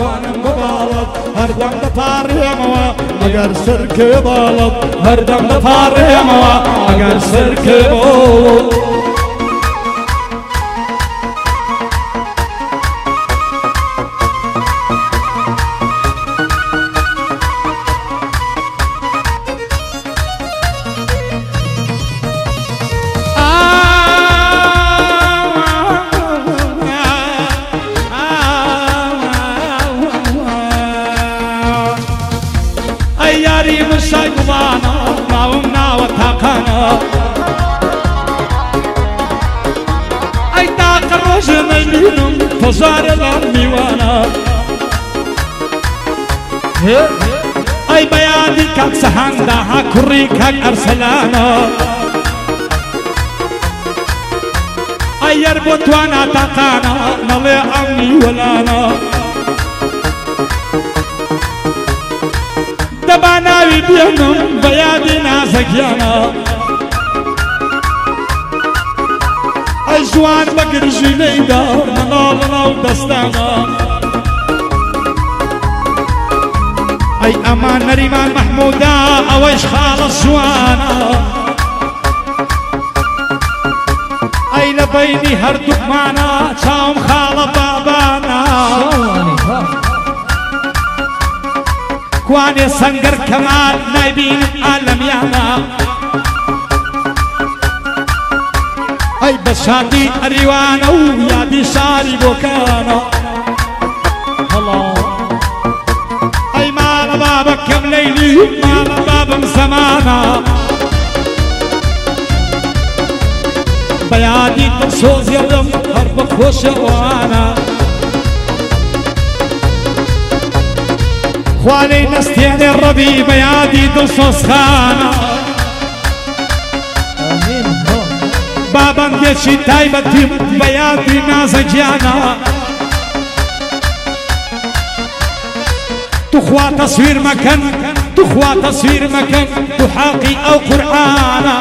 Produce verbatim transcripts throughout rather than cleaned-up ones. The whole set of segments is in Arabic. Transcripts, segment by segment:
وانم ببالط هردم دپارێمەوە ئەگەر سرکێ باڵت هەردەم دەپارێمەوە ئەگەر سرکێ باڵت ناوم ناوە تاقانە ئەی تاقە ڕۆژە نەبینم تۆزارە لەم میوانە ئەی بەیادی کاک سەهاندا ها کوڕی کاک ئەرسەلانە ئەی یەر بۆ توانە تاقانە نەڵێ ئەم میوەلانە دەبا ناوی بێنم بە یادی نازەکیانە ئەی جوان بە گرژینەیدا مەناڵ ناو دەستانە ئەی ئەمان نەریمان مەحموودا ئەوەیش خاڵە جوانە ئەی لە بەینی هەردووکمانە چاوم خاڵە بابانە کوانێ سەنگەر کەمان نایبینم ئالەمیانە ئەی بە شادی ئەریوانە و یادی شاری بۆکانە ئەی ماڵە بابە کەم لەیلی ماڵە بابم زەمانە بە یادی دڵسۆزیەڵم هەر بە خۆشەوانە خوالي نستيني الربي بيادي دلصوص خانة بابا ديشي تايبتي بيادي نازجانا تخوى تصوير مكان تخوى تصوير مكان تحاقي او قرآنا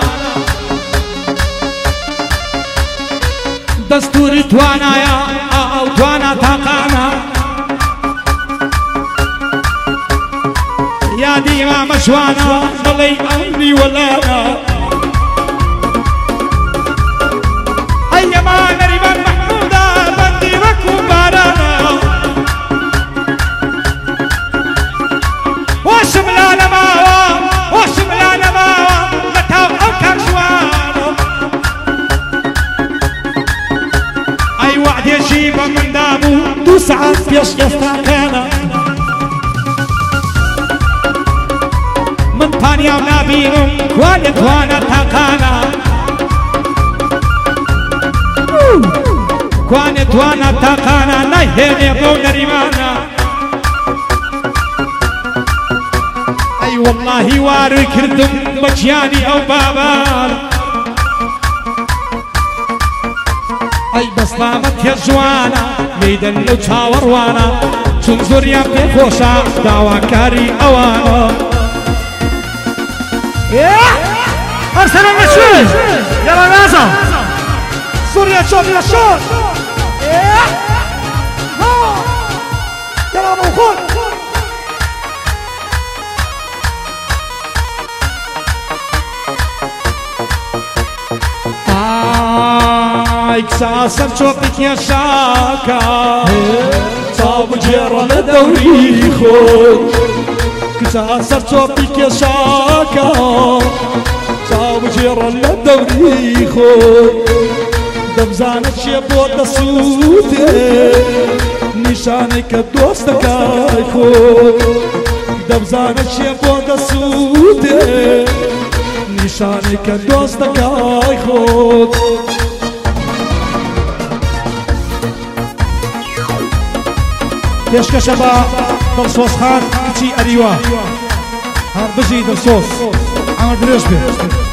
دستوري توانا يا او توانا تاقانا يا ديما مشوانا ضلي أمري ولانا أيما نريبان محمودا بندي ركو بارانا وشملانا ماوا وشملانا ماوا لتاو أوكار شوانا أي وعد يجيب من دابو دو ساعات يشيستا كانا پانیا نبینم کوانه کوانه تاقانه کوانه کوانه تاقانه نهینه بو نریمانه ای والله واری کردم بچیانی او بابان ای بسلامت یا جوانا میدن لو چاوروانا چون زوریم بی خوشا داواکاری اوانا أرسل المشوي يلا نازل سوريا شوط يا شوط يلا موخون إكساسر شوطك يا شاكا صاب جيران الدوري خود كساسر شوطك يا شاكا صاب جيران الدوري خود دمزانك شيبو دسوتي نشانك دوستك خود دمزانك شيبو دسوتي نشانك دوستك خود پێشکەشە بە دڵسۆز خان کچی ئەریوا هەر بژی دڵسۆز ئەمە درێژ بێ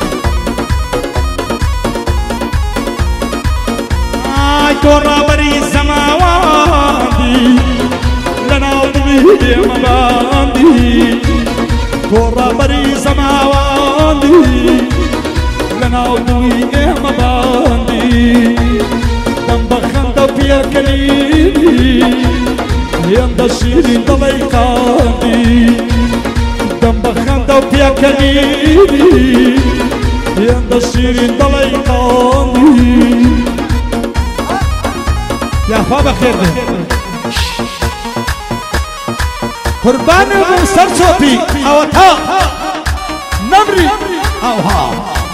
ئای تۆ ڕابەری زەماوەندی لەناو دڵی ئێمە باندی تۆ ڕابەری زەماوەندی لەناو دڵی ئێمە باندی دەم بە خەندە پێکەنی يندا شيرين دليقاني دم بخند وبيكنيني يندا شيرين دليقاني يا فابا خير قربان ومسر صوتي اوتا نمري اوها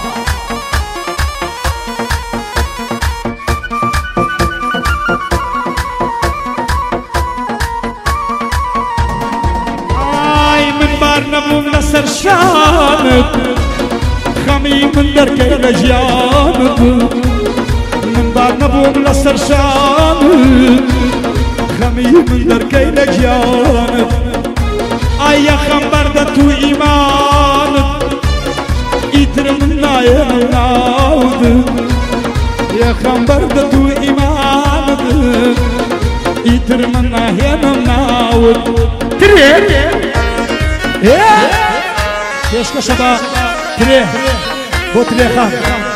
من نصر شانك خمي من دركي لجيانك من بعد نبو نصر شانك خمي من دركي لجيانك أي خمبر دتو إيمانك إتر منا يا ناود يا خمبر دتو إيمانك إتر منا يا ناود تري ايه كيش كشبا تريه بو تريه خان